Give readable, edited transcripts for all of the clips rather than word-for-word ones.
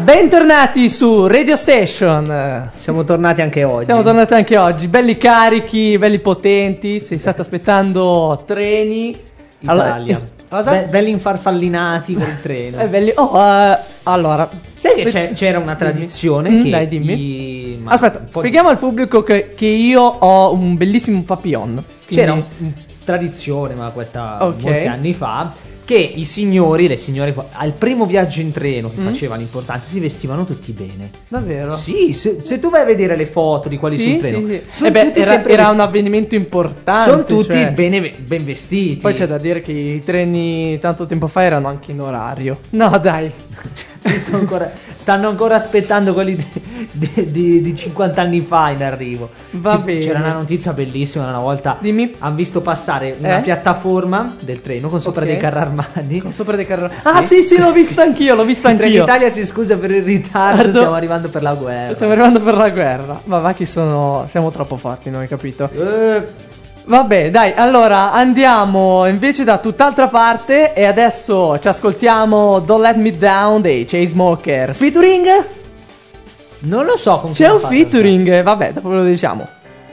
Bentornati su Radio Station. Siamo tornati anche oggi. Belli carichi, belli potenti. Se state aspettando treni Italia. Cosa? Belli infarfallinati per il treno. Belli. Allora, sai che c'era una tradizione che dai, dimmi. Aspetta, spieghiamo al pubblico che io ho un bellissimo papillon. C'era una tradizione, ma questa molti anni fa, che i signori, le signore al primo viaggio in treno che facevano importante si vestivano tutti bene. Davvero? Sì, se tu vai a vedere le foto di quelli sul treno, era un avvenimento importante. Sono tutti ben vestiti. Poi c'è da dire che i treni tanto tempo fa erano anche in orario. No, dai. Stanno ancora aspettando quelli di 50 anni fa in arrivo. Va bene. C'era una notizia bellissima una volta. Dimmi. Hanno visto passare una piattaforma del treno con sopra dei carri armati. Con sopra dei carri armati. Sì, l'ho visto anch'io. L'Italia si scusa per il ritardo. Stiamo arrivando per la guerra. Ma va, siamo troppo forti noi, capito? Vabbè, dai, allora andiamo invece da tutt'altra parte e adesso ci ascoltiamo Don't Let Me Down dei Chainsmokers. Featuring? Non lo so con c'è un featuring, vabbè, dopo ve lo diciamo.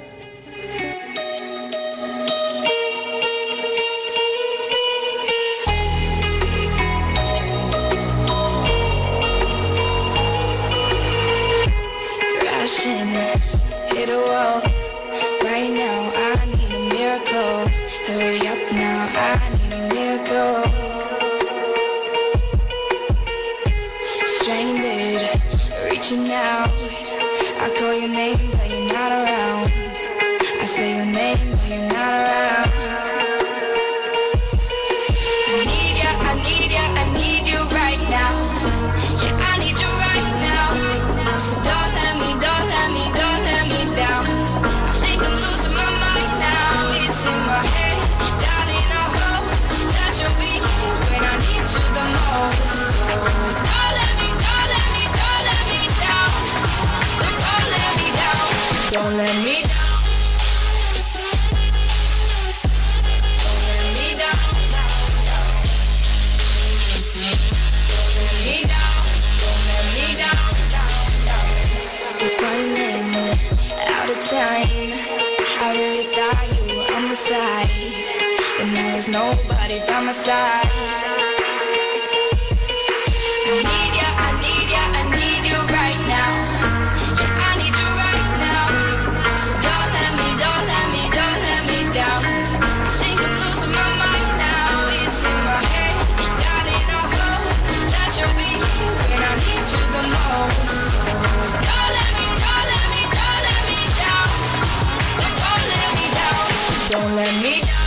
Hurry up now, I need a miracle. Stranded, reaching out. I call your name, but you're not around. I say your name, but you're not around. I need ya, I need ya, I need you right now. Yeah, I need you right now. So don't let me down. I think I'm losing my mind now. It's in my head. When I need you the most, don't let me down. Don't let me down. We're running out of time. I really thought you were on my side, but now there's nobody by my side. I need you right now. Yeah, I need you right now. So don't let me down. I think I'm losing my mind now. It's in my head, darling. I hope that you'll be here when I need you the most. Don't let me down. Don't let me down. Don't let me down.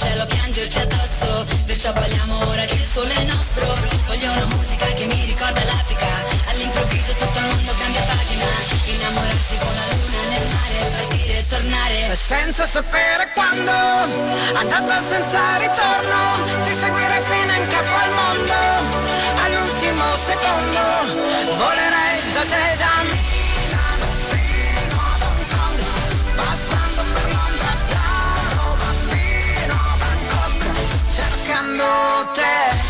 cielo a piangerci addosso. Perciò balliamo ora che il sole è nostro. Voglio una musica che mi ricorda l'Africa. All'improvviso tutto il mondo cambia pagina. Innamorarsi con la luna nel mare, partire e tornare senza sapere quando, andata senza ritorno, ti seguirei fino in capo al mondo. All'ultimo secondo volerei da te, da Milano fino a Hong Kong, passando per Londra, da Roma fino a Bangkok, cercando te.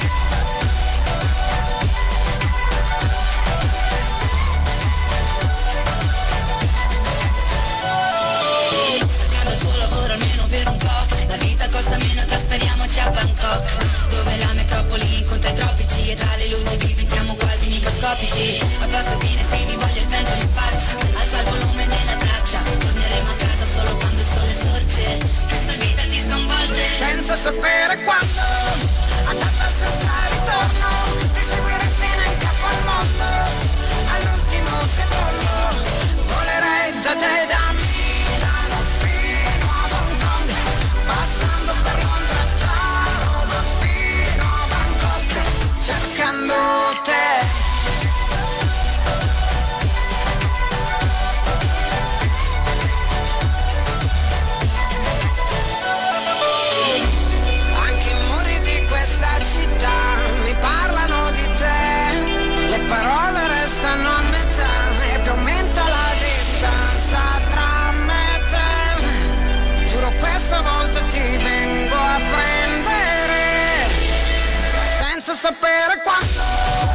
Costa meno, trasferiamoci a Bangkok, dove la metropoli incontra i tropici e tra le luci diventiamo quasi microscopici. A passo fine stili voglio il vento in faccia, alza il volume della traccia, torneremo a casa solo quando il sole sorge, questa vita ti sconvolge. Senza sapere quando, andata senza ritorno, ti seguirei fino in capo al mondo. All'ultimo secondo volerei da te, da Milano fino a Hong Kong, passando per Londra, da Roma fino a Bangkok, cercando te. Anche i muri di questa città mi parlano di te, le parole restano a metà e più aumenta la distanza tra me e te. Giuro questa volta ti vengo a prendere, senza sapere quando.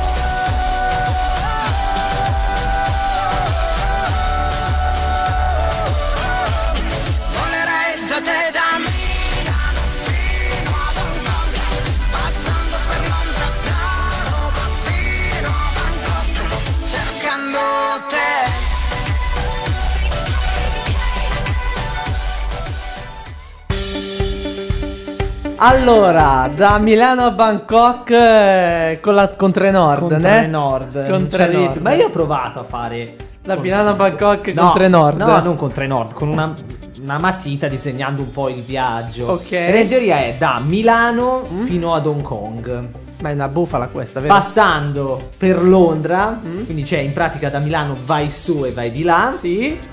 Volerei da te, da Milano fino a Hong Kong, passando per Londra, da Roma fino a Bangkok, cercando te. Allora, da Milano a Bangkok con Trenord, Con Trenord, Con Trenord. ma io ho provato a fare Da con- Milano a Bangkok No, con Trenord. No, non con Trenord, con una matita disegnando un po' il viaggio. Ok. E in teoria è da Milano fino ad Hong Kong, Ma è una bufala questa, vero? passando per Londra, quindi c'è in pratica da Milano vai su e vai di là. Sì.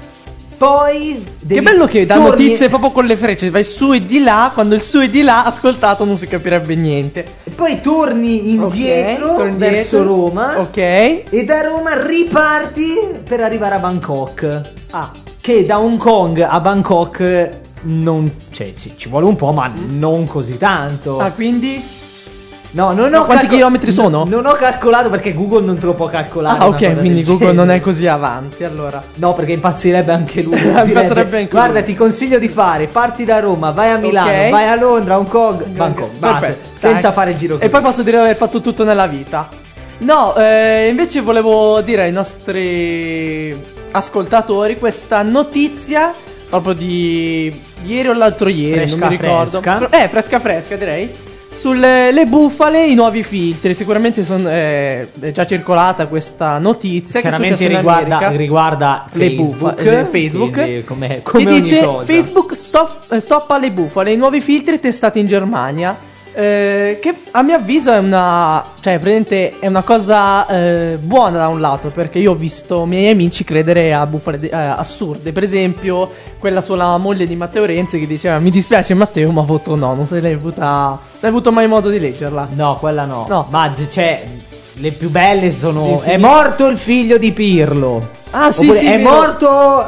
Poi Che bello che dà notizie proprio con le frecce. Vai su e di là. Quando il su e di là ascoltato non si capirebbe niente. E poi torni indietro, Ok, torni indietro. verso Roma. Ok. E da Roma riparti per arrivare a Bangkok. Ah, Che da Hong Kong a Bangkok non, cioè, ci vuole un po', ma non così tanto. quindi No, non Ma ho quanti chilometri sono? Non ho calcolato perché Google non te lo può calcolare. Ah, una ok, cosa quindi del Google non genere. è così avanti. Allora, No, perché impazzirebbe anche lui. Impazzirebbe Direbbe, anche guarda, lui. ti consiglio di fare, parti da Roma, vai a Milano, Ok. vai a Londra, Hong Kong, Bangkok, basta, perfetto. senza Dai. fare giro così. E poi posso dire di aver fatto tutto nella vita. No, invece volevo dire ai nostri ascoltatori questa notizia proprio di ieri o l'altro ieri, non mi ricordo. Fresca. Fresca direi. Sulle le bufale, i nuovi filtri. Sicuramente è già circolata questa notizia. Chiaramente che è successo in America. riguarda Le Facebook, bufale, Facebook quindi come che ogni dice cosa. Facebook stoppa le bufale, i nuovi filtri testati in Germania. Che a mio avviso è praticamente è una cosa buona da un lato, perché io ho visto miei amici credere a bufale assurde. Per esempio quella sulla moglie di Matteo Renzi che diceva: mi dispiace Matteo, ma voto no. Non se l'hai avuto mai modo di leggerla? No, quella no. No. Ma cioè, le più belle sono Sì, sì. è morto il figlio di Pirlo. Ah, sì, Oppure sì, è vero. morto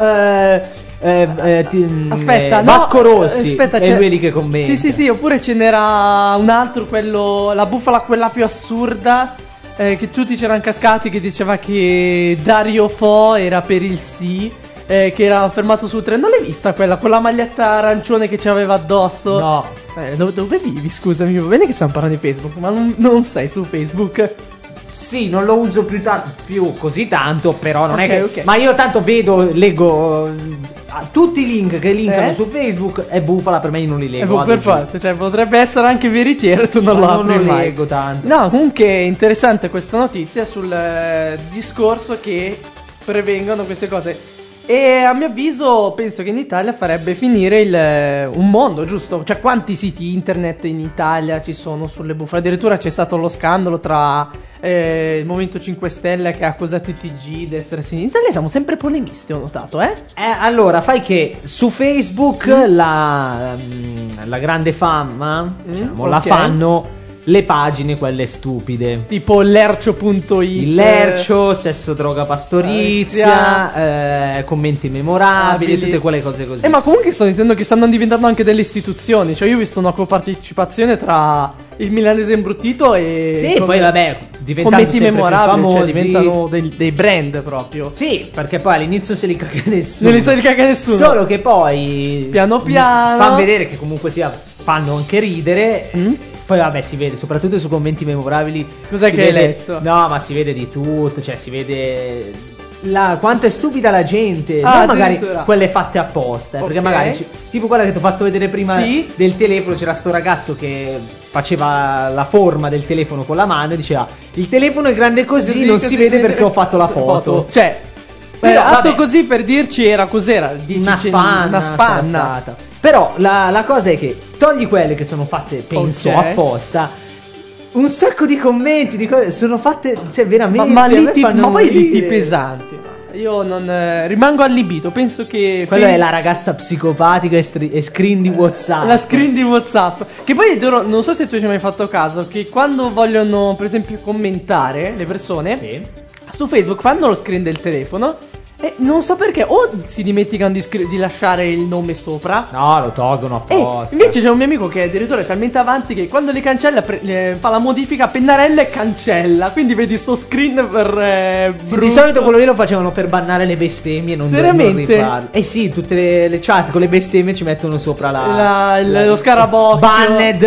Aspetta, no, Vasco Rossi. aspetta, è c'è- lui lì che commenta. Sì, oppure ce n'era un altro, quello, la bufala quella più assurda, che tutti c'erano cascati, che diceva che Dario Fo era per il sì, che era fermato sul treno. Non l'hai vista quella, con la maglietta arancione che ci aveva addosso? No. Dove vivi, scusami? Va bene che stiamo parlando di Facebook, ma non sei su Facebook? Sì, non lo uso più così tanto, però non è Ok, che ok. ma io tanto leggo tutti i link che linkano Eh? su Facebook è bufala, per me io non li leggo. vado Per giù. forza, cioè potrebbe essere anche veritiero e tu non Ma lo non apri lo mai. leggo tanto. No, comunque è interessante questa notizia sul discorso che prevengono queste cose. E a mio avviso penso che in Italia farebbe finire un mondo, giusto? Cioè quanti siti internet in Italia ci sono sulle bufale? Addirittura c'è stato lo scandalo tra il Movimento 5 Stelle che ha accusato i TG di essere sinistra. In Italia siamo sempre polemisti, ho notato, allora, fai che su Facebook la grande fama, diciamo, la fanno le pagine quelle stupide, tipo lercio.it, il lercio, sesso, droga, pastorizia, commenti memorabili, tutte quelle cose così. Ma comunque sto notando che stanno diventando anche delle istituzioni. Cioè io ho visto una copartecipazione tra il milanese imbruttito e sì, poi vabbè, diventando commenti memorabili, famosi, cioè diventano dei brand proprio. Sì, perché poi all'inizio se li caga nessuno. Non li se li caga nessuno. Solo che poi piano piano fanno vedere che comunque fanno anche ridere. Poi vabbè, si vede, soprattutto su commenti memorabili. Cos'è che hai letto? No, ma si vede di tutto, cioè si vede quanto è stupida la gente. Ah, non magari quelle fatte apposta, perché magari tipo quella che ti ho fatto vedere prima del telefono, c'era sto ragazzo che faceva la forma del telefono con la mano e diceva il telefono è grande così, non si vede perché ho fatto la foto. Cioè atto così per dirci era cos'era? Una spanna. Però la cosa è che togli quelle che sono fatte, penso, apposta. Un sacco di commenti di cose sono fatte, cioè veramente. Ma poi liti pesanti. Io non rimango allibito. Penso che quella è la ragazza psicopatica e screen di WhatsApp. La screen di WhatsApp. Che poi non so se tu ci hai mai fatto caso che quando vogliono, per esempio, commentare le persone su Facebook fanno lo screen del telefono. E non so perché, o si dimenticano di lasciare il nome sopra. No, lo tolgono apposta. Invece c'è un mio amico che addirittura è talmente avanti che quando li cancella fa la modifica, pennarella e cancella. Quindi vedi sto screen per di solito quello lì lo facevano per bannare le bestemmie e non rifarlo. Sì, tutte le chat con le bestemmie ci mettono sopra lo scarabocchio, banned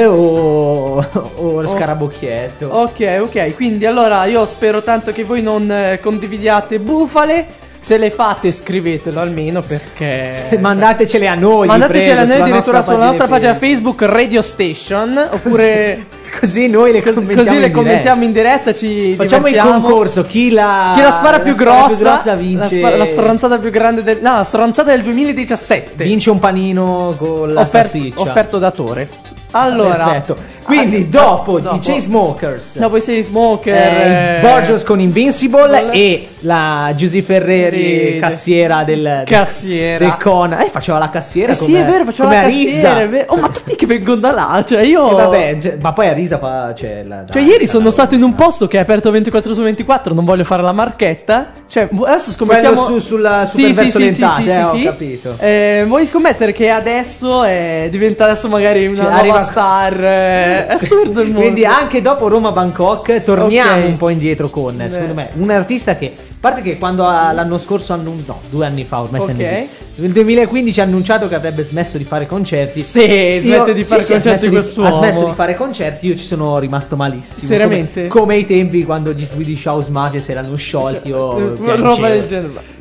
o lo scarabocchietto. Ok, quindi allora io spero tanto che voi non condividiate bufale. Se le fate scrivetelo almeno, perché mandatecele a noi. Mandatecele a noi addirittura sulla nostra pagina Facebook Radio Station. Oppure così noi le commentiamo in diretta. Ci facciamo il concorso. Chi la spara più grossa vince la stronzata più grande la stronzata del 2017. Vince un panino con la salsiccia offerto datore. Allora, perfetto. Quindi dopo i Chainsmokers, dopo i Chainsmokers, Borgios con Invincible e la Giusy Ferreri, cassiera del Conan. Faceva la cassiera. Sì, è vero, faceva la cassiera. Ma tutti che vengono da là. Cioè io. Ma poi a Risa fa. Cioè ieri sono stato in un posto che è aperto 24 su 24. Non voglio fare la marchetta. Cioè, adesso scommettiamo. Quello sulla Superverso Lentate, ho capito. Vuoi scommettere che adesso diventa adesso magari una nuova star? È assurdo il mondo. Quindi anche dopo Roma Bangkok torniamo un po' indietro con secondo me un artista che, a parte che quando l'anno scorso 2 anni fa ormai nel 2015 ha annunciato che avrebbe smesso di fare concerti. Smette di fare concerti quest'uomo. Ha smesso di fare concerti. Io ci sono rimasto malissimo. Seriamente? Come ai tempi quando gli Swedish House Mafia si erano sciolti o roba del genere.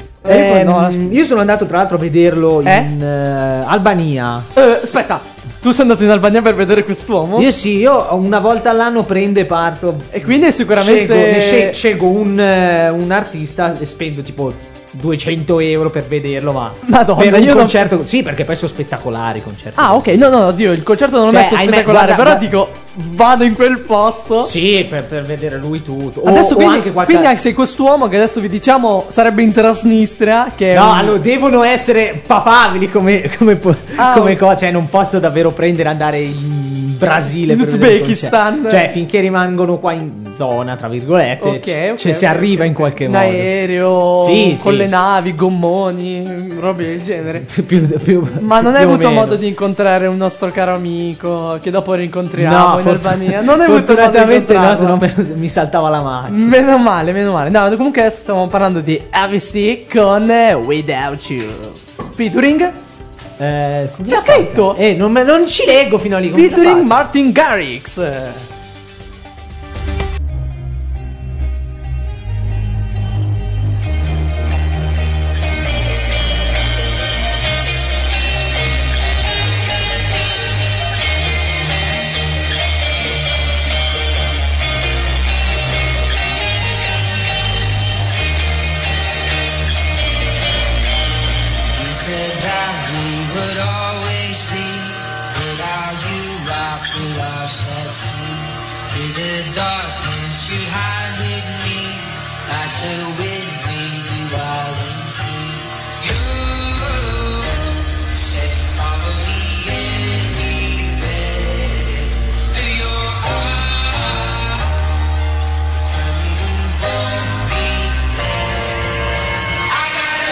Io sono andato tra l'altro a vederlo in Albania. Aspetta, tu sei andato in Albania per vedere quest'uomo? Io una volta all'anno prendo e parto. E quindi sicuramente scelgo un artista e spendo tipo 200 euro per vederlo, ma Madonna, per un concerto sì, perché poi sono spettacolari i concerti. Ok, no, Dio, il concerto non lo metto spettacolare, però dico vado in quel posto. Sì, per vedere lui tutto. Adesso quindi anche se quest'uomo che adesso vi diciamo sarebbe in Transnistria, che allora devono essere papabili come cosa, cioè non posso davvero prendere e andare in Brasile, in Uzbekistan, cioè finché rimangono qua in zona tra virgolette, si arriva in qualche modo in aereo, con le navi, gommoni, robe del genere. Ma non hai avuto modo di incontrare un nostro caro amico che dopo rincontriamo in Albania? Non hai avuto modo di incontrarlo? Se no mi saltava la macchina. Meno male. No, comunque adesso stiamo parlando di AVC con Without You featuring c'è scritto? Non ci leggo fino a lì. Featuring Martin Garrix. and with me be wild and free. You said follow me anywhere. Do your heart and won't be there. I gotta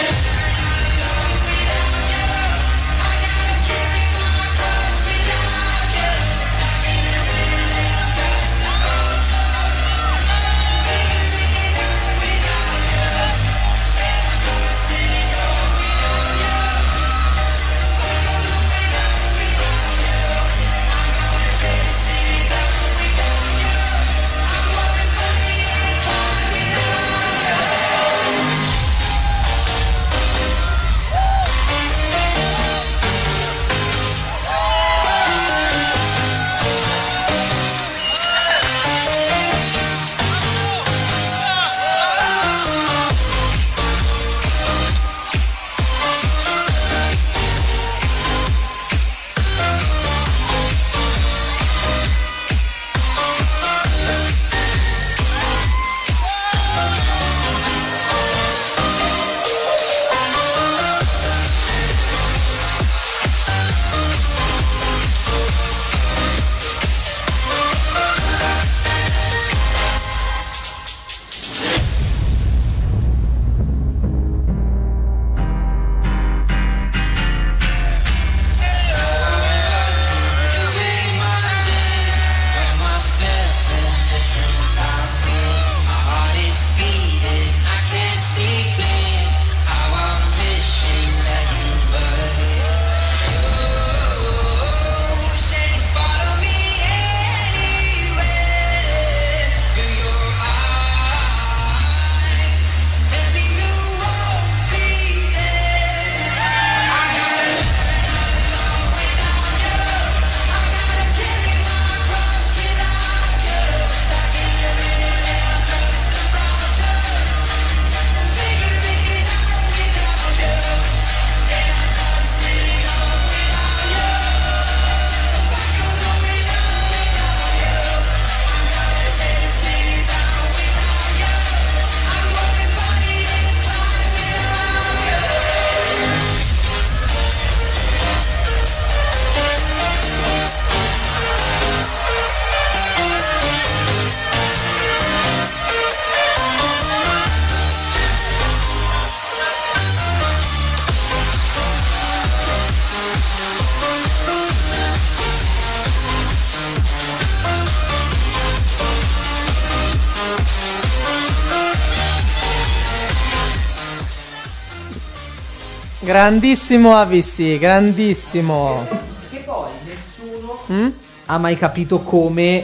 Grandissimo AVC, grandissimo. Che poi nessuno ha mai capito come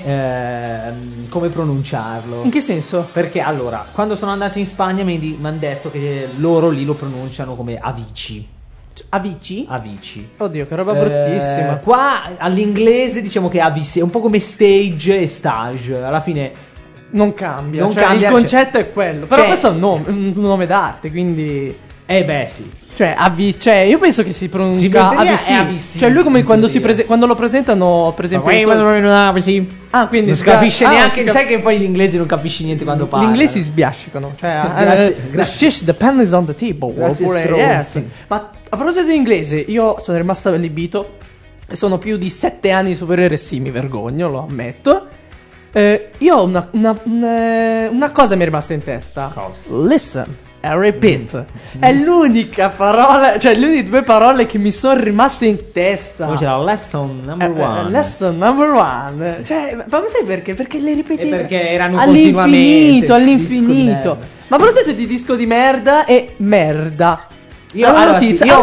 pronunciarlo. In che senso? Perché allora, quando sono andato in Spagna mi hanno detto che loro lì lo pronunciano come Avicii. Avicii? Avicii. Oddio, che roba bruttissima. Qua all'inglese diciamo che Avicii è un po' come stage e stage. Alla fine non cambia. Non cioè, cambia, il concetto è quello. Però questo è un nome d'arte, quindi. Beh, sì. Cioè, io penso che si pronuncia Avicii. Cioè, lui come quando lo presentano, per esempio. Ah, quindi non si capisce neanche. Sai che poi gli inglesi non capisci niente quando parlano. Gli inglesi sbiascicano. Cioè, grazie. The pen is on the table. Oppure, yes. Ma a proposito di inglese, io sono rimasto allibito. Sono più di 7 anni di superiore, sì, mi vergogno, lo ammetto. Io ho una cosa mi è rimasta in testa. Listen. Repeat. È l'unica parola, cioè le uniche due parole che mi sono rimaste in testa. Poi c'era lesson number one. Lesson number one. Cioè, ma sai perché? Perché le ripeti perché erano all'infinito. Ma a proposito di disco di merda e merda. Io ho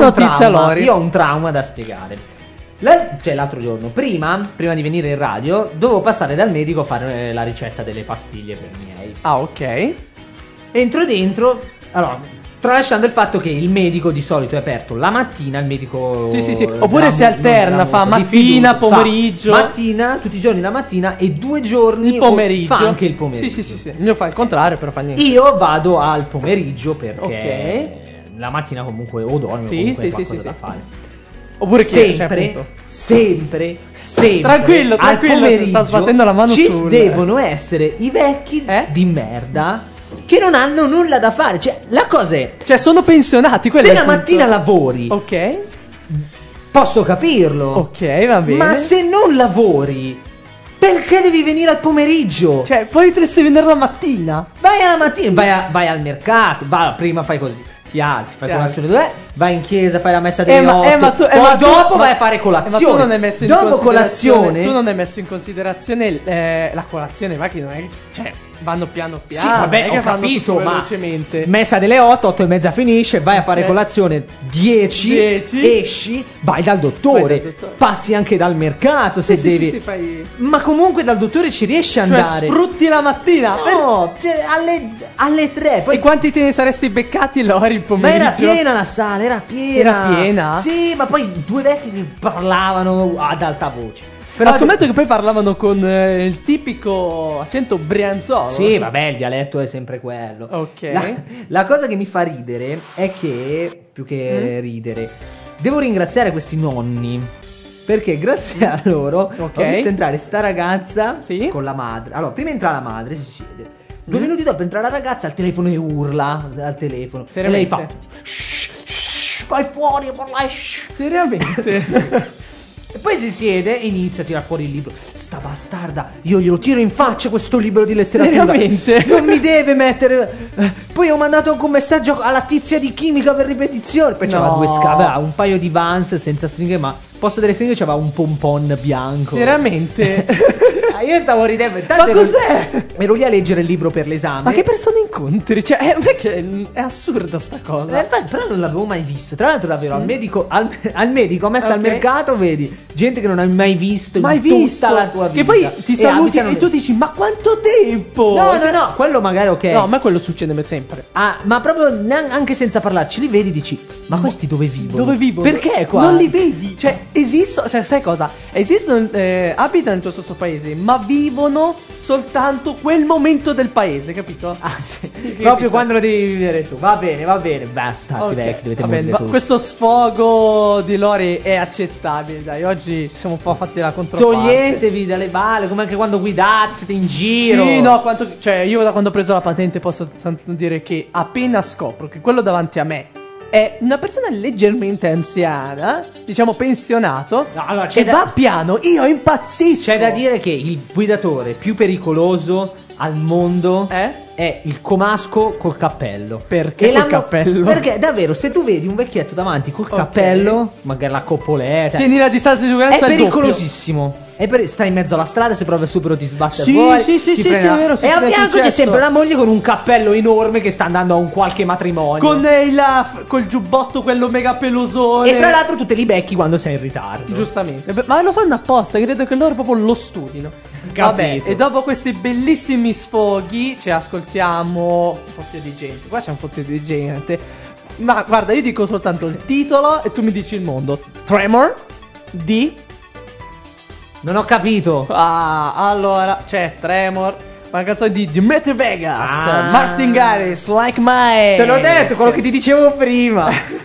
un trauma da spiegare. Cioè l'altro giorno, prima di venire in radio, dovevo passare dal medico a fare la ricetta delle pastiglie per i miei. Ah, ok. Entro dentro. Allora, tralasciando il fatto che il medico di solito è aperto la mattina, il medico. Sì. Oppure si alterna, fa mattina, pomeriggio. Mattina, tutti i giorni la mattina e 2 giorni il pomeriggio. Fa anche il pomeriggio. Sì. Il mio fa il contrario, però fa niente. Io vado al pomeriggio perché la mattina comunque o dormo o comunque ho qualcosa da fare. Oppure sempre tranquillo, sta sbattendo la mano ci devono essere i vecchi di merda che non hanno nulla da fare. Cioè, la cosa è, Cioè, sono pensionati. quello se è il la punto. mattina lavori, Ok. posso capirlo. Ok, va bene. Ma se non lavori, perché devi venire al pomeriggio? Cioè, poi potresti venire la mattina. Vai alla mattina, vai al mercato, prima fai così, ti alzi, fai Chiaro. colazione, dov'è? Vai in chiesa, fai la messa delle ma 8, poi dopo vai a fare Ma colazione. tu non hai messo in dopo considerazione. colazione, Tu non hai messo in considerazione la colazione, ma che non è. Cioè, vanno piano piano. sì, vabbè, non è che ho fanno capito, tutto ma velocemente. messa delle 8, 8 e mezza finisce, vai a fare Ok. colazione, 10, 10, esci, vai dal dottore, Vai dal dottore. passi anche dal mercato se Sì, devi. sì, fai. Ma comunque dal dottore ci riesci a Cioè, andare. sfrutti la mattina. No, cioè, alle 3, poi E quanti te ne saresti beccati Lori il ma pomeriggio? era piena la sala, era piena. Era piena? Sì, ma poi due vecchi che parlavano ad alta voce. Però scommetto che poi parlavano con il tipico accento brianzolo. Sì, vabbè, il dialetto è sempre quello. Ok. La cosa che mi fa ridere è che, più che ridere, devo ringraziare questi nonni. Perché grazie a loro Ok. ho visto entrare sta ragazza Sì. con la madre. Allora, prima entra la madre, si siede. 2 minuti dopo entra la ragazza al telefono e urla al telefono. E lei fa: shh, shh, vai fuori a parlare. Shh. Seriamente? E poi si siede e inizia a tirare fuori il libro. Sta bastarda, io glielo tiro in faccia questo libro di letteratura. Seriamente? Non mi deve mettere. Poi ho mandato anche un messaggio alla tizia di chimica per ripetizione. Poi c'aveva No. due scavi, un paio di Vans senza stringhe, ma al posto delle stringhe c'aveva un pompon bianco. Seriamente? Io stavo ridendo. Ma intanto cos'è? ero lì a leggere il libro per l'esame. Ma che persone incontri? Cioè, perché è assurda sta cosa. Però non l'avevo mai visto. Tra l'altro, davvero, al medico, al medico messo al Ok. mercato, vedi gente che non hai mai visto Mai in visto tutta la tua vita. Che poi ti E saluti abitano e tu dici: ma quanto tempo? No, Cioè- no, quello magari ok. No, ma quello succede sempre. Ah, ma proprio anche senza parlarci, li vedi, dici: ma questi dove vivono? Dove vivono? Perché qua? Non li vedi. Cioè, esistono. Cioè, sai cosa? Esistono. Abitano nel tuo stesso paese, ma vivono soltanto quel momento del paese, capito? Ah, sì. Proprio quando lo devi vivere tu. Va bene, basta. Ok, Vecchi, dovete va bene, morire ma tutti. questo sfogo di Lori è accettabile. Dai, oggi ci siamo un po' fatti la controparte. Toglietevi dalle balle, come anche quando guidate, siete in giro. Sì, no, cioè io da quando ho preso la patente posso soltanto dire che appena scopro che quello davanti a me è una persona leggermente anziana, diciamo pensionato, No, allora, e va piano, io impazzisco. C'è da dire che il guidatore più pericoloso al mondo è il comasco col cappello. Perché E col cappello? Perché davvero, se tu vedi un vecchietto davanti col cappello, magari la coppoletta, Tieni la distanza di è sicurezza al doppio. pericolosissimo. Stai in mezzo alla strada, se provi a supero ti sbatte Sì, fuori. sì, sì, ti sì, prende sì, è la- vero, E a succede, è fianco c'è successo. sempre la moglie con un cappello enorme che sta andando a un qualche matrimonio. Con col giubbotto quello mega pelosone. E tra l'altro tu te li becchi quando sei in ritardo. Giustamente. Ma lo fanno apposta, credo che loro proprio lo studino. Vabbè, e dopo questi bellissimi sfoghi ci ascoltiamo un fottio di gente. Qua c'è un fottio di gente. Ma guarda, io dico soltanto il titolo e tu mi dici il mondo. Tremor di... Non ho capito. allora, c'è Tremor, una canzone di Dimitri Vegas, Ah. Martin Garrix, Like Mine. Te l'ho detto, quello che ti dicevo prima.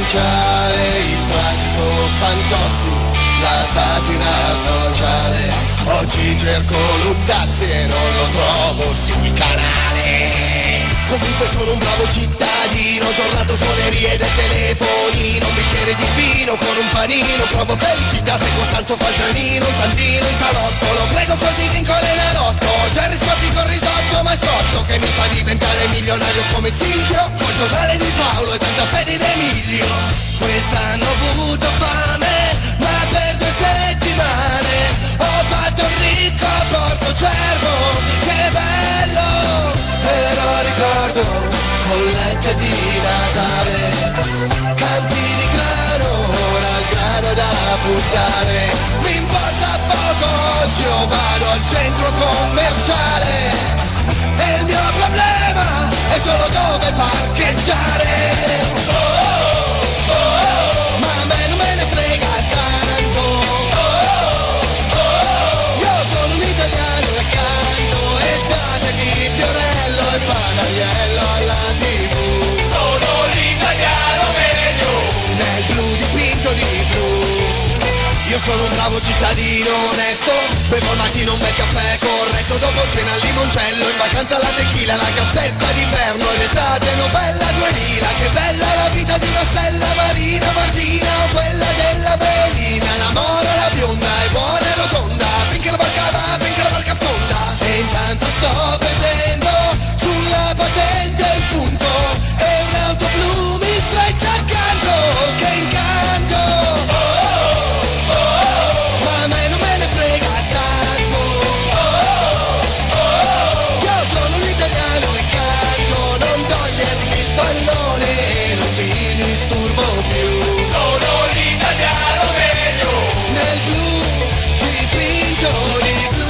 sociale, il classico Fantozzi, la satira sociale. Oggi cerco Luttazzi e non lo trovo sul canale. Comunque sono un bravo cittadino, giornato suonerie del telefonino, un bicchiere di vino con un panino, provo felicità se Costanzo fa il tranino, un santino in salotto, lo prego così vinco l'Enalotto. Gerry Scotti con risotto, ma è Scotto che mi fa diventare milionario come Silvio, col giornale di Paolo e tanta fede in Emilio. Quest'anno ho avuto fame, ma per 2 settimane ho fatto un ricco a Porto Cervo, che bello! Però ricordo collette di Natale, campi di grano, ora il grano da buttare. Mi importa poco, oggi io vado al centro commerciale e il mio problema è solo dove parcheggiare. Oh, oh, oh, oh, ma a me non me ne frega tanto. Oh, oh, oh, io sono un italiano e canto e datemi Fiorello e Panariello alla TV. Sono l'italiano meglio, nel blu dipinto di blu. Io sono un bravo cittadino onesto, bevo al mattino un bel caffè corretto, dopo cena al limoncello, in vacanza alla tequila, la gazzetta d'inverno e l'estate novella 2000. Che bella la vita di una stella marina, Martina o quella della velina. L'amore la bionda è buona e rotonda, finché la barca va, finché la barca affonda. E intanto sto perdendo sulla patente il punto e un'auto blu mi streccia accanto. Che incanto! Oh, oh, oh, ma a me non me ne frega tanto. Oh, oh, oh, io sono un italiano e canto, non togliermi il pallone e non ti disturbo più. Sono l'italiano meglio, nel blu dipinto di blu.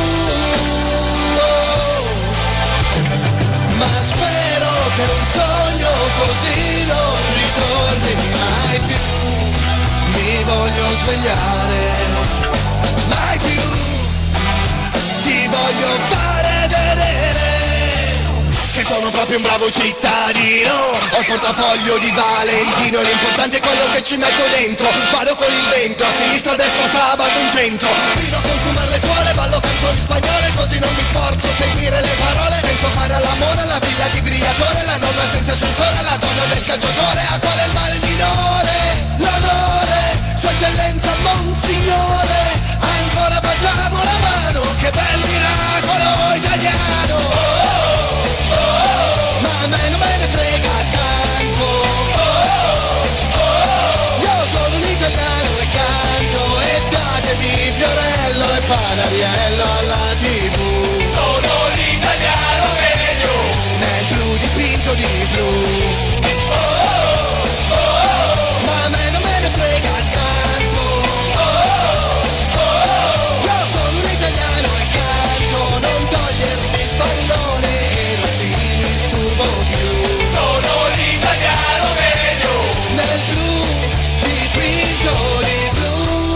Ma spero che un sogno così non ritorni mai più. Mi voglio svegliare, mai più. Ti voglio fare vedere che sono proprio un bravo cittadino. Ho il portafoglio di Valentino, l'importante è quello che ci metto dentro. Vado con il vento, a sinistra, a destra, sabato in centro. Fino a consumare le suole, ballo canzoni spagnole, così non mi sforzo a seguire le parole. Penso fare all'amore, alla villa di Briatore, la nonna senza ascensore, la donna del calciatore. A qual è il male minore? L'onore, sua eccellenza Monsignore. Ancora baciamo la mano, che bel miracolo italiano. Oh, oh, oh, ma a me non me ne frega tanto. Oh, oh, oh, io sono un italiano e canto e datemi Fiorello e Panariello alla TV. Sono l'italiano meglio, nel blu dipinto di blu. Oh, oh, oh, ma a me non me ne frega tanto. Oh, oh, oh, io sono un italiano e canto, non togliermi il pallone e non ti disturbo più. Sono l'italiano meglio, nel blu dipinto di blu.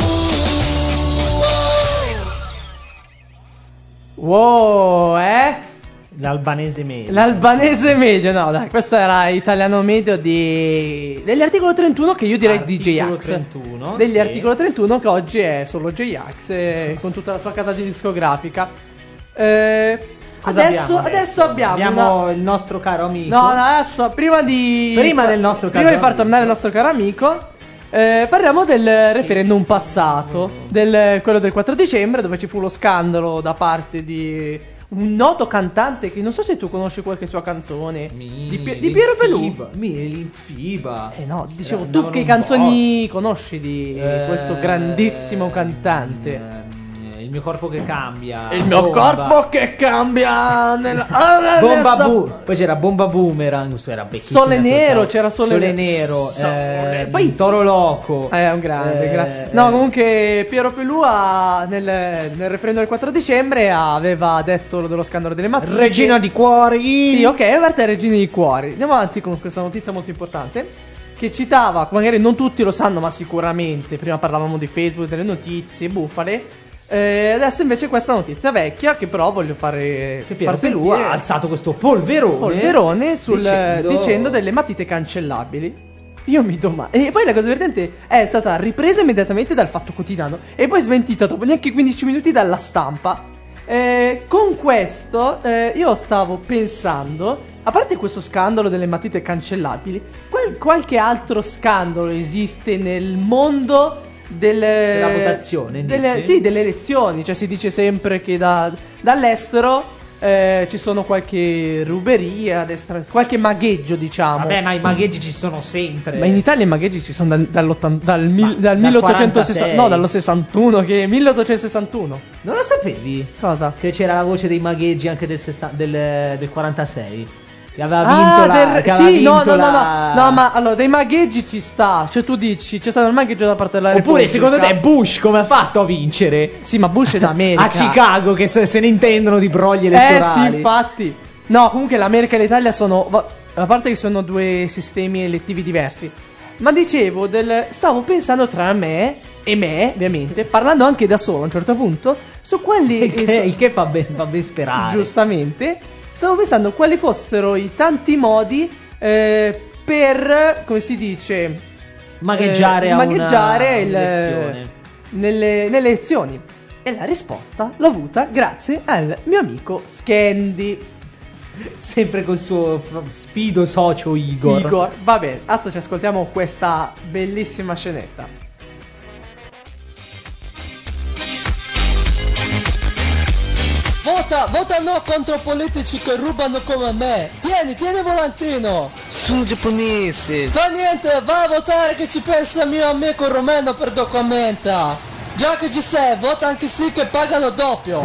Wow, L'albanese medio. L'albanese medio, no dai, questo era italiano medio degli articolo 31, che io direi di Articolo J-Ax 31, degli sì. articolo 31, che oggi è solo J-Ax con tutta la sua casa discografica. Cosa Adesso abbiamo il nostro caro amico. No, adesso prima del nostro prima di caro far amico. tornare il nostro caro amico, parliamo del referendum passato, quello del 4 dicembre, dove ci fu lo scandalo da parte di un noto cantante che non so se tu conosci qualche sua canzone di Piero Pelù. L'Infiba. No, dicevo, tu Andavano che un canzoni conosci di questo grandissimo cantante? Il mio corpo che cambia. Il mio corpo che cambia Poi c'era Bomba Boomerang, questo era bellissimo. Sole Nero, c'era Sole Nero. Sole- Poi Toro Loco. È un grande. No, comunque Piero Pelù nel referendum del 4 dicembre aveva detto dello scandalo delle matrici. Regina di cuori. Sì, ok, a parte Regina di cuori. Andiamo avanti con questa notizia molto importante, che citava, magari non tutti lo sanno, ma sicuramente, prima parlavamo di Facebook, delle notizie bufale. Adesso invece questa notizia vecchia, che però voglio fare Che Piero far Pelù sentire. ha alzato questo polverone Dicendo delle matite cancellabili. Io mi domando. E poi la cosa divertente è stata ripresa immediatamente dal Fatto Quotidiano e poi smentita dopo neanche 15 minuti dalla Stampa. Con questo io stavo pensando, a parte questo scandalo delle matite cancellabili, qualche altro scandalo esiste nel mondo della votazione, sì, delle elezioni. Cioè si dice sempre che dall'estero ci sono qualche ruberia a destra, qualche magheggio, diciamo. Vabbè, ma i magheggi ci sono sempre. Ma in Italia i magheggi ci sono dal 1860, no, dallo 61, che è 1861. Non lo sapevi? Cosa? Che c'era la voce dei magheggi anche del 46. Che aveva vinto No, ma allora dei magheggi ci sta. Cioè tu dici c'è stato il magheggio da parte della Oppure Repubblica. secondo te Bush come ha fatto a vincere? Sì, ma Bush è d'America. A Chicago, che se ne intendono di brogli elettorali. Sì, infatti. No, comunque l'America e l'Italia sono, a parte che sono due sistemi elettivi diversi. Ma dicevo, stavo pensando tra me, ovviamente, parlando anche da solo a un certo punto, su quali... Il che fa ben sperare. Giustamente. Stavo pensando quali fossero i tanti modi per, come si dice, magheggiare nelle elezioni. E la risposta l'ho avuta grazie al mio amico Scandy. Sempre col suo sfido socio Igor. Va bene, adesso ci ascoltiamo questa bellissima scenetta. Vota no contro politici che rubano come me. Tieni volantino. Sono giapponese. Fa niente, va a votare che ci pensa mio amico Romano per documenta. Già che ci sei, vota anche sì che pagano doppio.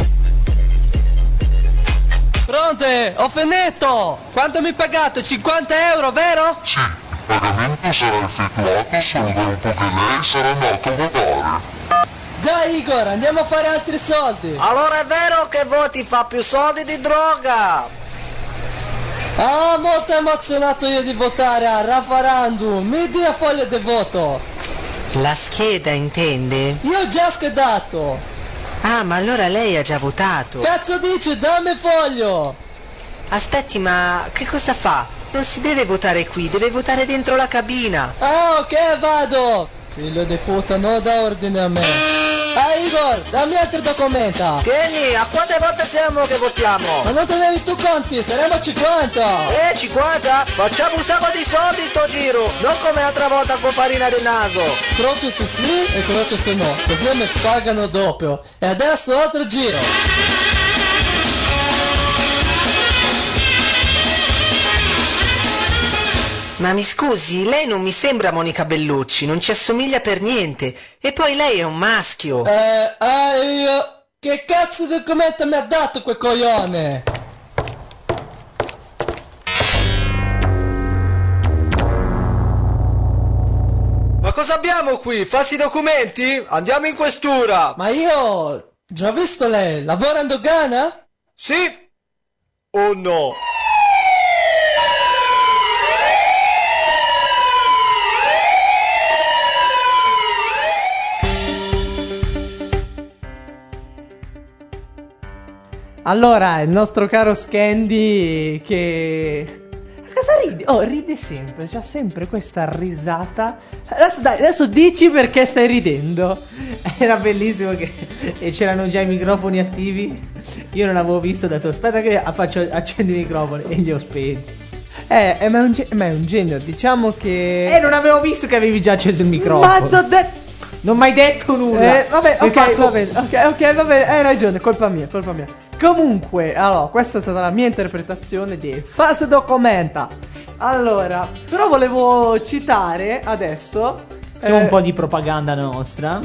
Pronte? Ho finito. Quanto mi pagate? 50 euro, vero? Sì, il pagamento sarà effettuato solo dopo che lei sarà andato a votare. Dai Igor, andiamo a fare altri soldi. Allora è vero che voti fa più soldi di droga? Ah, molto emozionato io di votare a Raffarandum. Mi dia foglio di voto. La scheda intende? Io ho già schedato. Ah, ma allora lei ha già votato. Cazzo dici, dammi foglio. Aspetti, ma che cosa fa? Non si deve votare qui, deve votare dentro la cabina. Ah, ok, vado. Figlio di puta, non dà ordine a me. Ah, Igor, dammi altri documenta. Kenny, a quante volte siamo che votiamo? Ma non tenevi tu conti, saremo 50. 50? Facciamo un sacco di soldi sto giro, non come l'altra volta con farina del naso. Croce su sì e croce su no, così mi pagano doppio. E adesso altro giro. Ma mi scusi, lei non mi sembra Monica Bellucci, non ci assomiglia per niente. E poi lei è un maschio. Io... Che cazzo di documento mi ha dato quel coglione? Ma cosa abbiamo qui? Falsi documenti? Andiamo in questura. Ma io... Già visto lei, lavora in dogana? Sì o no? Allora, il nostro caro Scandy che... Cosa ridi? Oh, ride sempre, c'ha sempre questa risata. Adesso dai, adesso dici perché stai ridendo. Era bellissimo che... E c'erano già i microfoni attivi. Io non avevo visto, ho detto aspetta che accendo i microfoni e li ho spenti. Ma è un genio, diciamo che... Non avevo visto che avevi già acceso il microfono. Ma t'ho detto... Non mi hai detto nulla. Vabbè, ok, vabbè, hai ragione, colpa mia. Comunque, allora, questa è stata la mia interpretazione di False Documenta. Allora, però volevo citare adesso un po' di propaganda nostra.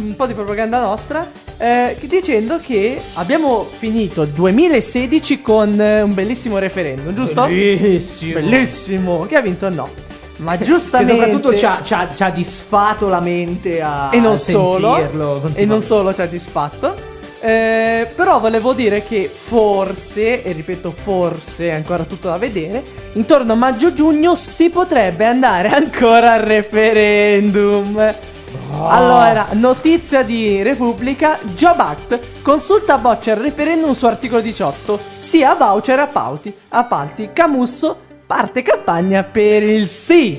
Dicendo che abbiamo finito il 2016 con un bellissimo referendum, giusto? Bellissimo, che ha vinto il no. Ma giustamente, che soprattutto ci ha disfatto la mente a sentirlo. E non solo ci ha disfatto. Però volevo dire che forse, e ripeto forse, è ancora tutto da vedere, intorno a maggio-giugno si potrebbe andare ancora al referendum. Allora, notizia di Repubblica: Job Act consulta boccia il referendum su articolo 18, sia voucher appalti, Camusso parte campagna per il sì.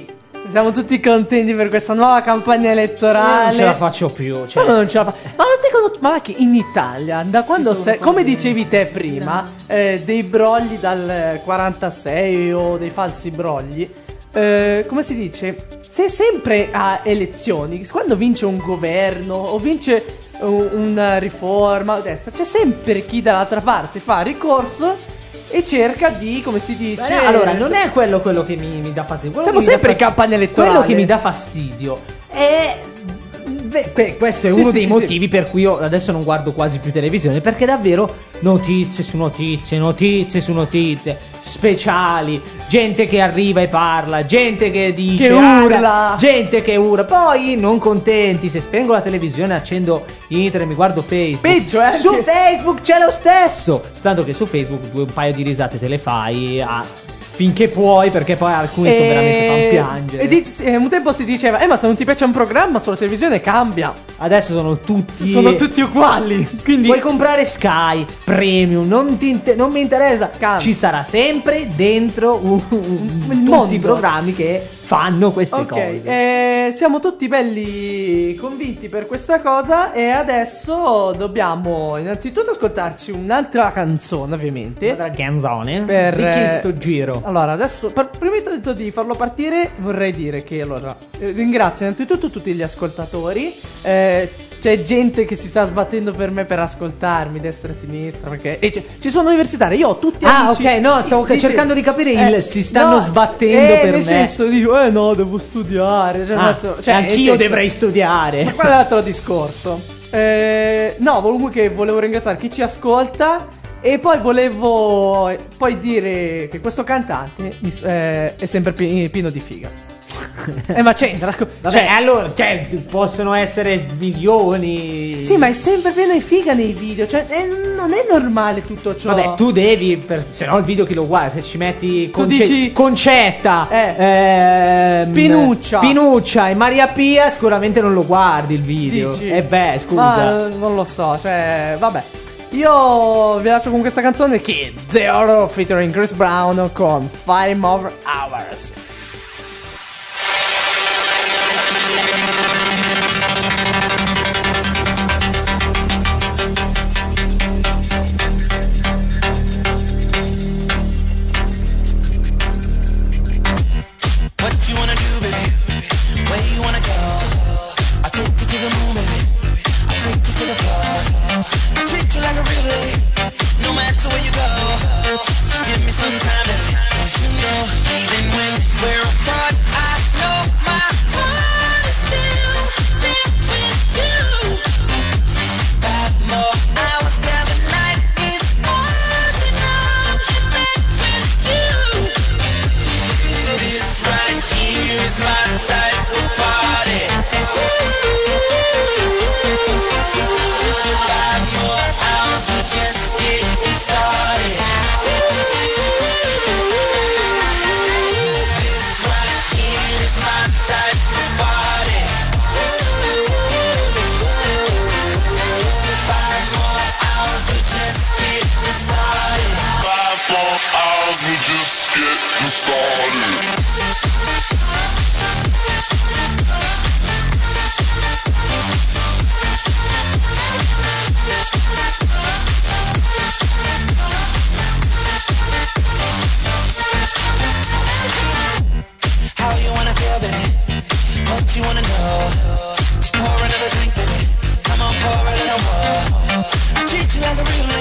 Siamo tutti contenti per questa nuova campagna elettorale. Non ce la faccio più. Cioè. Non ce la fa. Ma non dicono. Ma che in Italia, da quando sei. Come dicevi te prima, dei brogli dal 46 o dei falsi brogli. Come si dice? Se sempre a elezioni, quando vince un governo o vince una riforma a destra, c'è sempre chi dall'altra parte fa ricorso e cerca di, come si dice. Allora, non è quello che mi dà fastidio. Siamo sempre in campagna elettorale. Quello che mi dà fastidio è. Questo è uno dei motivi per cui io adesso non guardo quasi più televisione, perché davvero notizie su notizie, notizie su notizie, speciali, gente che arriva e parla, gente che dice, che urla, gente che urla. Poi non contenti, se spengo la televisione, accendo internet, mi guardo Facebook. Peggio, su Facebook c'è lo stesso, soltanto che su Facebook un paio di risate te le fai finché puoi, perché poi alcuni sono veramente fan piangere. E un tempo si diceva ma se non ti piace un programma sulla televisione cambia. Adesso sono tutti uguali, quindi puoi comprare Sky Premium, non mi interessa, ci sarà sempre dentro tutti i programmi che fanno queste cose. Siamo tutti belli convinti per questa cosa e adesso dobbiamo innanzitutto ascoltarci un'altra canzone, ovviamente. Un'altra canzone per di chi sto giro. Allora, adesso prima di farlo partire vorrei dire che ringrazio innanzitutto tutti gli ascoltatori. C'è gente che si sta sbattendo per me per ascoltarmi destra e sinistra, perché ci sono universitari, io ho tutti amici. Ok, no, stavo cercando di capire si stanno sbattendo per nel me. Senso dico no, devo studiare. Anch'io dovrei studiare. Ma quello è un altro discorso. No, volevo ringraziare chi ci ascolta. E poi volevo dire che questo cantante è sempre pieno di figa. Ma c'entra. Allora, possono essere milioni. Sì, ma è sempre pieno di figa nei video. Cioè, non è normale tutto ciò. Vabbè, tu devi, se no il video chi lo guarda? Se ci metti Concetta, Pinuccia e Maria Pia, sicuramente non lo guardi il video. Dici? Scusa. Ma non lo so, vabbè. Io vi lascio con questa canzone che è The Oro featuring Chris Brown con 5 More Hours.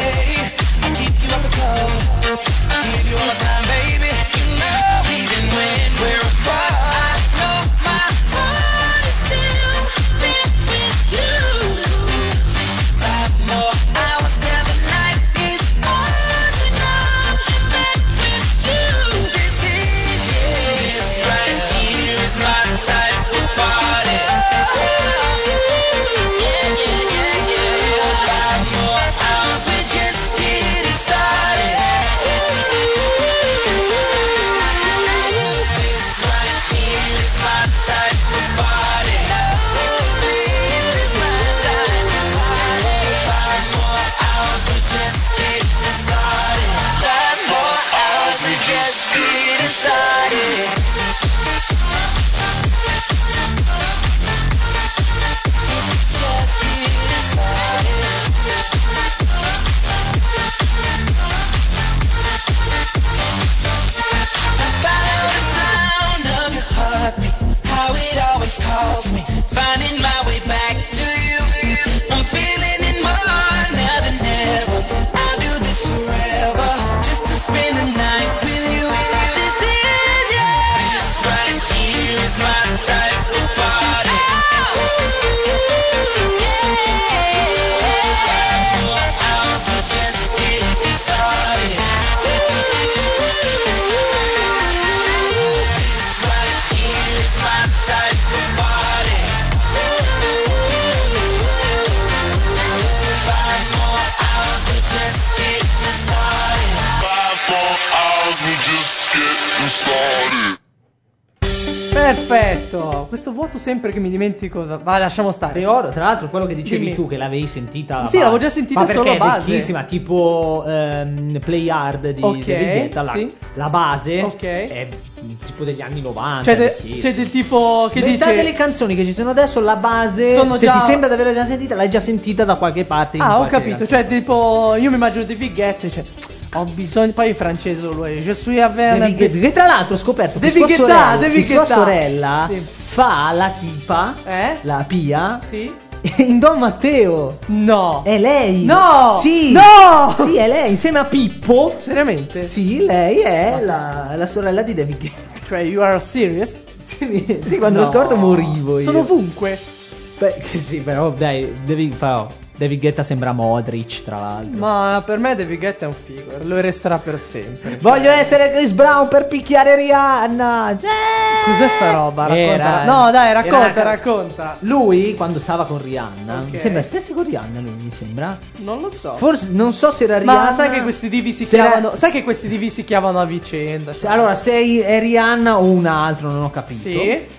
Give you all my time, baby. You know, even when just getting started. Perfetto. Questo vuoto sempre che mi dimentico. Vai, lasciamo stare. De Oro, tra l'altro, quello che dicevi Dimmi. tu, che l'avevi sentita. Sì, l'avevo già sentita ma perché solo è base. vecchissima, tipo Play Hard di Ok, David Guetta, sì. la base Ok. è tipo degli anni 90. C'è del tipo che metà dice delle canzoni che ci sono adesso, la base, sono se già- ti sembra di averla già sentita, l'hai già sentita da qualche parte. in Ah, ho qualche capito. canzone. Cioè, tipo, io mi immagino David Guetta, cioè, ho bisogno. Poi in francese lui. Je suis avec David Guetta, che tra l'altro ho scoperto che David sua Guetta, sorella, David che sua Guetta. sorella Sì. fa la tipa, la Pia, Sì. in Don Matteo. No. È lei. No. Sì. No. Sì, è lei, insieme a Pippo. Seriamente? Sì, lei è la sorella di David Guetta. Cioè, you are serious? Sì, quando No. l'ho scoperto morivo io. Sono ovunque. Beh, che sì, però dai, David Guetta sembra Modric, tra l'altro. Ma per me David Guetta è un figo. Lo resterà per sempre. Voglio essere Chris Brown per picchiare Rihanna. Cos'è sta roba? Racconta. Era- No, dai, racconta, era- racconta. Lui, quando stava con Rihanna, Ok. mi sembra stesse con Rihanna, lui mi sembra. Non lo so. Forse, non so se era Rihanna. Ma sai che questi divi si se era- chiamano. Sai che questi divi si chiamano a vicenda. cioè. Allora, se è Rihanna o un altro, non ho capito. Sì.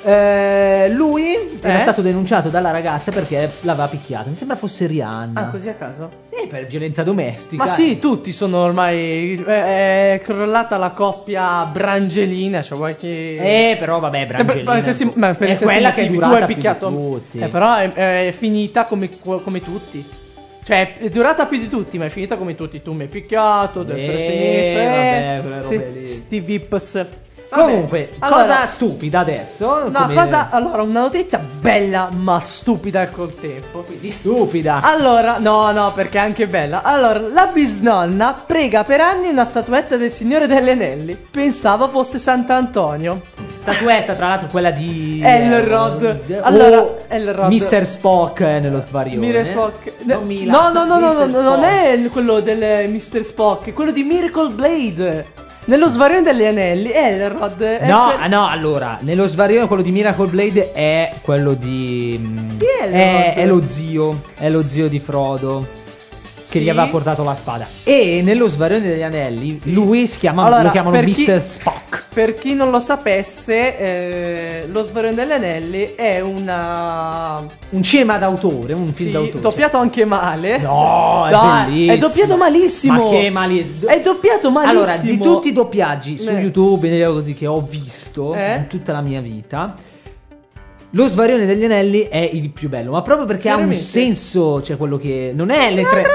Lui era stato denunciato dalla ragazza perché l'aveva picchiato. Mi sembra fosse Rihanna. Ah, così a caso? Sì, per violenza domestica. Ma sì, tutti sono ormai. È crollata la coppia Brangelina. Cioè, vuoi che. Però vabbè, Sempre- Brangelina per è quella che è tu durata hai più picchiato. di tutti. Però è finita come tutti. Cioè, è durata più di tutti, ma è finita come tutti. Tu mi hai picchiato, destra e sinistra. vabbè, quelle robe lì. Sti vips. Comunque, Allora- cosa stupida adesso? No, allora, una notizia bella ma stupida al contempo. Di stupida. Allora, no, perché è anche bella. Allora, la bisnonna prega per anni una statuetta del Signore degli Anelli. Pensava fosse Sant'Antonio. Statuetta, tra l'altro, quella di Elrod. Allora, Elrod. Mr. Spock nello svarione. Mr. Spock. Non No, Mr. non Spock. è quello del Mr. Spock, è quello di Miracle Blade. Nello svarione degli anelli, Elrod. È No, allora, nello svarione quello di Miracle Blade è quello di Elrod? è lo zio, di Frodo che Sì. gli aveva portato la spada. E nello svarione degli anelli lui si chiama, Allora, lo chiamano per chi- Mr. Spock. Per chi non lo sapesse, Lo svarione degli anelli è una. Un cinema d'autore, un film Sì, d'autore. doppiato anche male. No, è Dai, bellissimo. è doppiato malissimo. Ma che malissimo. È doppiato malissimo. Allora, di tutti i doppiaggi su Eh. YouTube così che ho visto Eh? in tutta la mia vita, lo svarione degli anelli è il più bello, ma proprio perché ha un Seriamente? senso, cioè quello che non è le tre,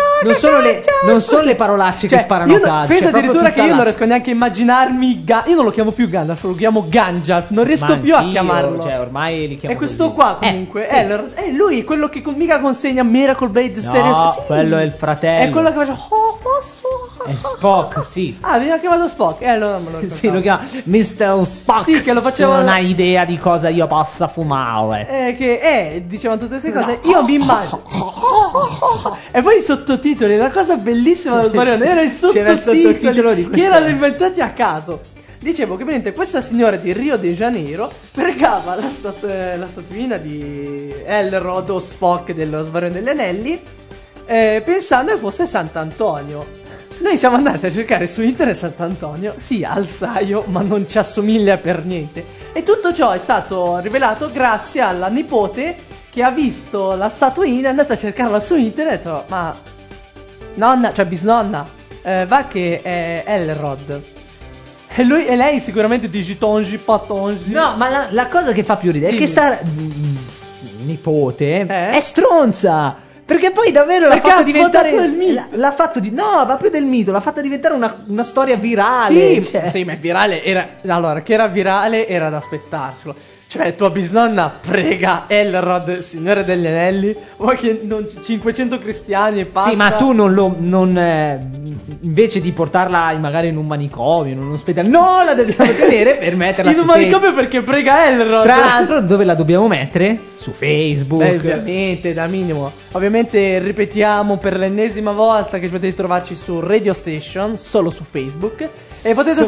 non sono le parolacce Cioè, che sparano io a calcio. penso è proprio addirittura tutta che io non la- riesco neanche a immaginarmi. Io non lo chiamo più Gandalf, lo chiamo Ganjalf. Non riesco Ma più a anch'io, chiamarlo. cioè ormai li chiamo E questo così. qua comunque sì. è lui, quello che mica consegna Miracle Blade No, Series. Sì. quello è il fratello. È quello che faceva. Oh, posso. È Spock, sì. Ah, veniva chiamato Spock. Allora me lo ricordavo. Sì, lo chiama Mr. Spock. Sì, che lo faceva- Tu non hai idea di cosa io possa fumare. Che dicevano tutte queste cose. Io mi immagino. E poi i sottotitoli. La cosa bellissima dello svarione era il C'era il sottotitolo sottotitolo di che questa- erano inventati a caso. Dicevo che praticamente questa signora di Rio de Janeiro pregava la statuina di Elrod o Spock dello svarione degli anelli, pensando che fosse Sant'Antonio. Noi siamo andati a cercare su internet Sant'Antonio, sì, al saio, ma non ci assomiglia per niente. E tutto ciò è stato rivelato grazie alla nipote che ha visto la statuina, è andata a cercarla su internet, e ha detto, ma nonna, cioè bisnonna, va che è Elrod. E lei sicuramente dice tongi, patongi. No, ma la cosa che fa più ridere è Dimmi. che sta nipote è stronza. Perché poi davvero l'ha Perché fatto ha diventare svuotato il mito. l'ha fatto di no, ma più del mito, l'ha fatta diventare una storia virale. Sì, cioè. sì, ma è virale era. Allora, che era virale era da aspettarcelo. Cioè, tua bisnonna prega Elrod, Signore degli Anelli. Vuoi che non 500 cristiani e passa. Sì, ma tu invece di portarla magari in un manicomio, in un ospedale, no, la dobbiamo tenere per metterla in su un manicomio perché prega Elrod. Tra l'altro, dove la dobbiamo mettere? Su Facebook. Ovviamente, da minimo. Ovviamente ripetiamo per l'ennesima volta che potete trovarci su Radio Station, solo su Facebook. E potete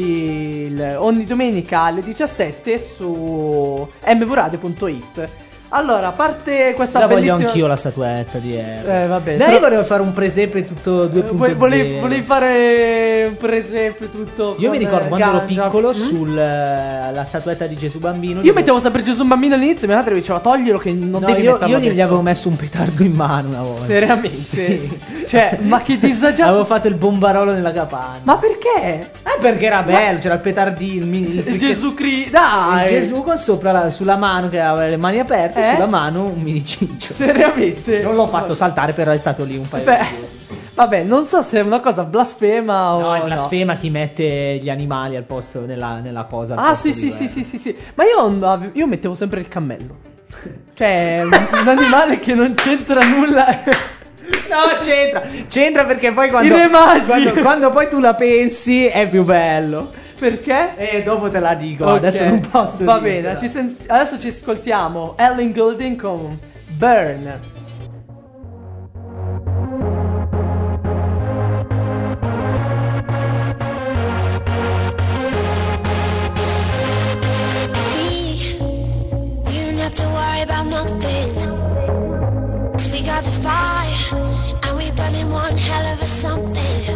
ascoltarci ogni domenica alle 17 su mvradio.it. Allora, a parte questa la bellissima... voglio anch'io la statuetta di Eva. Vabbè. Dai, volevo fare un presepe tutto 2.0. Volevi fare un presepe tutto. Io mi ricordo quando ero Ganja. piccolo sulla statuetta di Gesù Bambino. Io mettevo sempre Gesù Bambino all'inizio, mia madre mi diceva toglilo che non No, devi io metterlo gli adesso. avevo messo un petardo in mano una volta. Seriamente? Sì. Cioè, ma che disagiato. Avevo fatto il bombarolo nella capanna. Ma perché? Perché era bello, c'era il petardino, il Gesù Cristo. Dai! Gesù con sopra sulla mano che aveva le mani aperte, sulla mano un mini ciccio. Seriamente? Non l'ho fatto saltare, però è stato lì un paio di giorni. Vabbè, non so se è una cosa blasfema o No, è blasfema chi mette gli animali al posto nella cosa. Ah, sì. Ma io mettevo sempre il cammello. Cioè, un animale che non c'entra nulla. No, c'entra perché poi I Re Magi. quando poi tu la pensi è più bello. Perché? Dopo te la dico, Ok. adesso non posso Va dirtela. bene, adesso ci ascoltiamo Ellen Goulding con Burn. We don't have to worry about nothing. We got the fire, and we burning one hell of a something.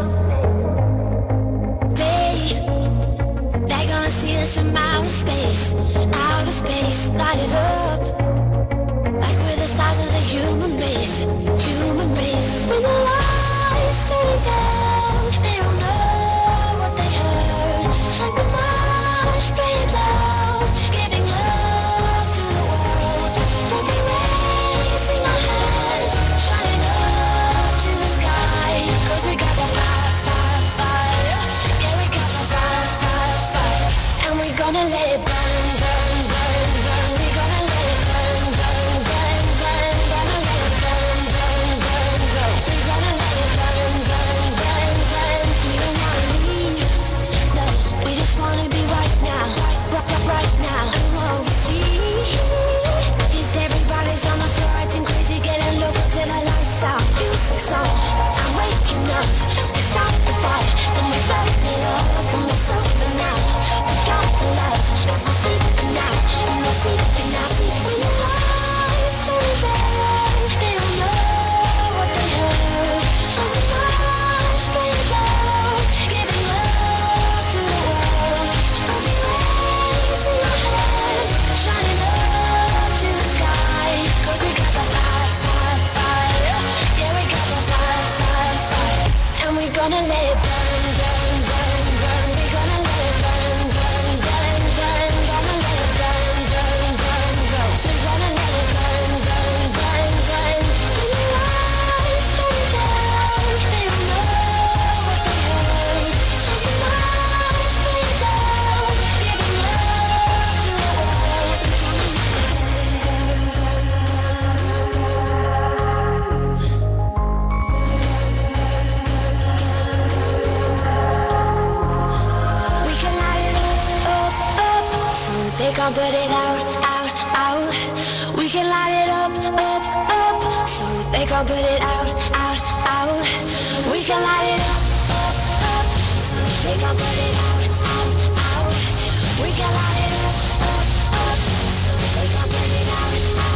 They're gonna see us from outer space, light it up. Like we're the stars of the human race. When the lights turn down, they don't know what they heard. Strike the march, play it loud, giving love to the world. We'll be raising our hands, shining up to the sky. 'Cause we got the fire. Yeah, we got the fire. And we're gonna let it burn. We're gonna let it burn. Gonna let it burn. We're gonna let it burn. We don't wanna leave. No, we just wanna be right now. Right now. And what we see is everybody's on the floor acting crazy, getting local till the lights out. Music's on. I'm waking up. We start the fire, then we start it up. And we're sleeping now. We got the love. There's no sleeping now. No sleeping now. When the lights turn down, they don't know what they heard. Strike the march, play it loud, giving love to the world. We'll be raising our hands, shining up to the sky. 'Cause we got the fire. Yeah, we got the fire. And we're gonna let it burn. We're gonna let it burn. Gonna let it burn. We're gonna let it burn. When the lights turn down, they don't know what they heard. Strike the march, play it loud, giving love to the world. We can light it up, so they can't put it out. We can light it up, so they can't put it out. We can light it up, so they can't put it out. We can light it up, so they can't put it out.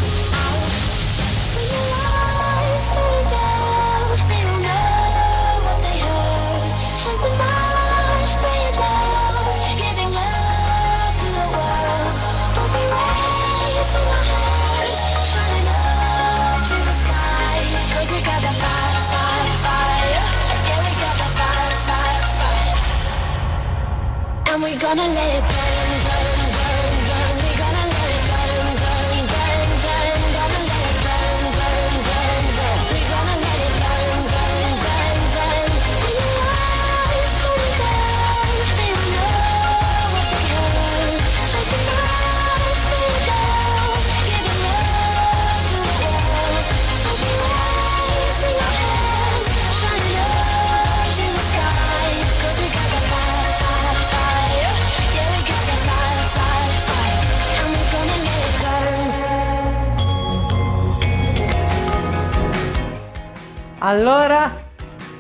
When the lights turn down, they don't know what they heard. Strike the march, play it loud, giving love to the world. We'll be raising our hands, shining up to the sky. 'Cause we got the fire. Yeah, we got the fire. And we're gonna let it burn. We're gonna let it burn. Gonna let it burn. We're gonna let it burn. When the lights turn down, they don't know what they heard. Strike the march, play it loud, giving love to the world. We'll be raising our hands, shining up to the sky. 'Cause we got the fire. Yeah, we got the fire. And we're gonna let it burn. Allora,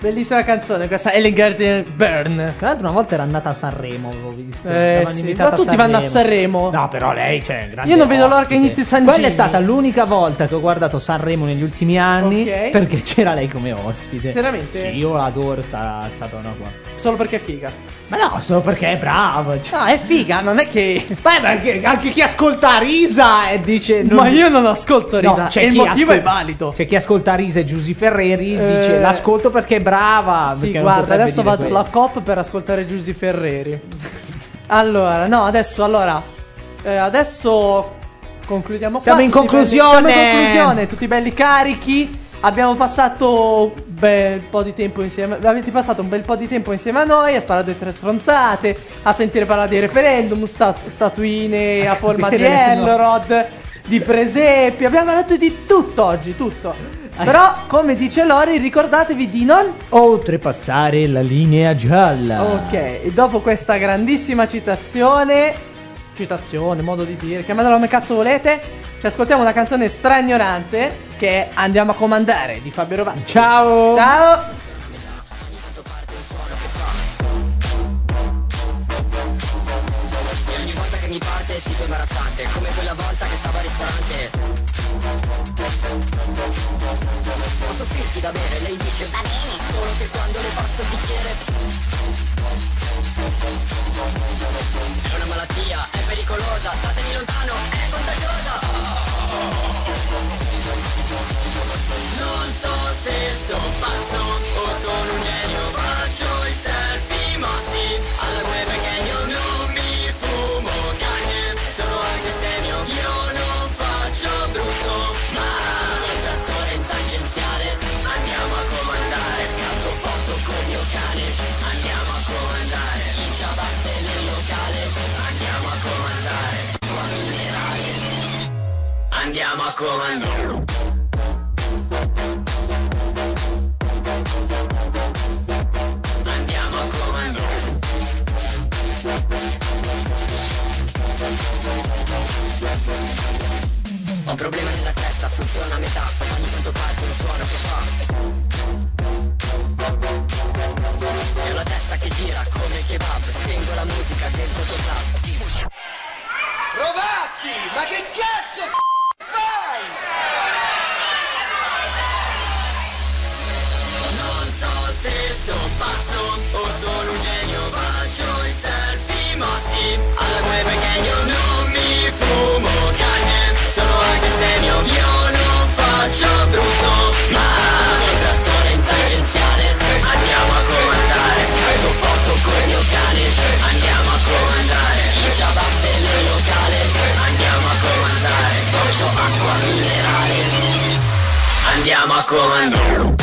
Bellissima canzone questa, Ellen Garden Burn. Tra l'altro una volta era andata a Sanremo, avevo visto. Sì. Ma tutti vanno a Sanremo. No, però lei c'è grande. Io non vedo l'ora che inizi San Quella Gini. è stata l'unica volta che ho guardato Sanremo negli ultimi anni, perché c'era lei come ospite. Veramente? Sì, io l'adoro, è stata una qua. Solo perché è figa. Ma no, solo perché è brava. No, è figa, non è che. Beh, anche chi ascolta Risa e dice. Ma io non ascolto Risa. C'è e il chi motivo è valido. C'è chi ascolta Risa e Giusy Ferreri dice l'ascolto perché è brava. Sì, perché guarda, adesso vado alla COP per ascoltare Giusy Ferreri. Allora, no, adesso concludiamo qua. Siamo in conclusione. Tutti belli carichi. Abbiamo passato un bel po' di tempo insieme. Avete passato un bel po' di tempo insieme a noi. A sparare 2 o 3 stronzate. A sentire parlare di referendum. Statuine a forma di Elrod. Di presepi. Abbiamo parlato di tutto oggi. Tutto. Però, come dice Lori, ricordatevi di non oltrepassare la linea gialla. Ok. E dopo questa grandissima citazione, modo di dire, chiamatela come cazzo volete. Ci ascoltiamo una canzone stragnorante che è Andiamo a comandare di Fabio Rovazzi. Ciao. Ciao. E ogni volta che mi parte si fa imbarazzante, come quella volta che stavo al ristorante. Posso offrirti da bere? Lei dice va bene, solo che quando le passo il bicchiere è una malattia, è pericolosa, statemi lontano, è contagiosa. Non so se sono pazzo o sono un genio, faccio i selfie mossi alla web canyon, non mi fumo carne, sono anche stemio, io non faccio brutto, ma un trattore in tangenziale, andiamo a comandare, scatto foto col mio cane, andiamo a comandare, in ciabatte nel locale, andiamo a comandare, qua minerale, andiamo a comandare. Andiamo a comandare. Ho un problema nella testa, funziona a metà, poi ogni tanto parte un suono che fa. È una testa che gira come il kebab, spengo la musica che è il fotoclub. Rovazzi, ma che cazzo fai? Non so se sono pazzo o sono un genio, faccio i selfie mossi alla web canyon, non mi fumo carne, sono anche stemio, io non faccio brutto, ma un trattore in tangenziale, andiamo a comandare, scatto foto col mio cane, andiamo a comandare, in ciabatte nel locale, andiamo a comandare, sboccio acqua minerale, andiamo a comandare.